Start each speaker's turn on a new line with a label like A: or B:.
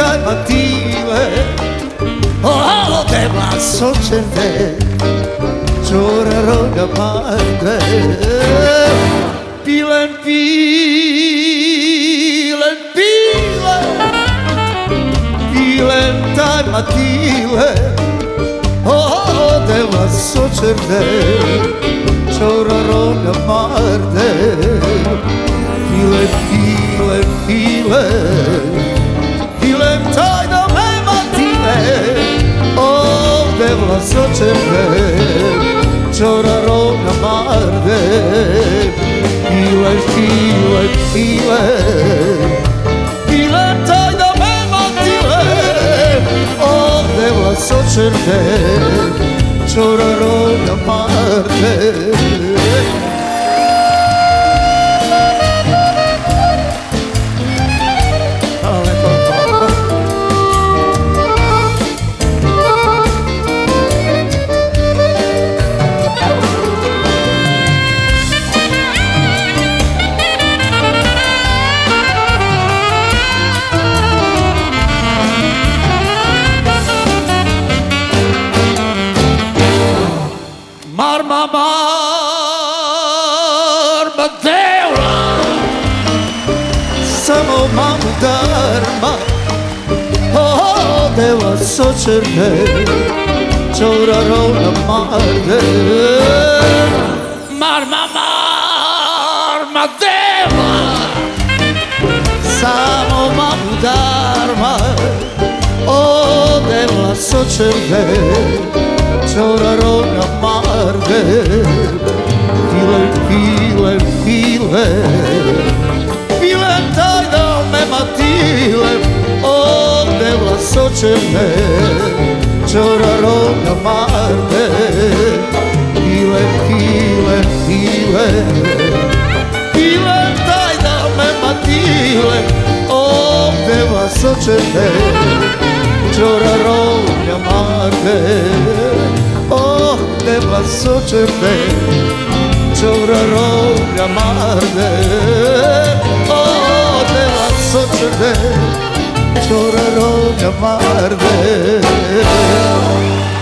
A: mattine, oh, te passo certe, giorerò da parte, pilen, pilen, pilen, pilen, taj mattine, oh, te passo certe, giorerò da parte, pilen, pilen, pilen, pilen, taj da me mattine, oh, te passo certe, giorerò da parte, pilen, pilen, pilen, pilen, taj da me mattine, oh, te passo certe, giorerò da parte. Marma, marma, deva, samo mamu darma, oh, deva sočerne, čoraro na marde. Marma, marma, deva, samo mamu darma, oh, deva sočerne, čoraro na marde, pile, pile, pile, pile, taj da me matile, ovde vlasočerne, čoraro na marde, pile, pile, pile, pile, taj da me matile, ovde vlasočerne, čoraro na marde. Oh, te passo certe, giorerò da marde. Oh, te passo certe, giorerò da marde.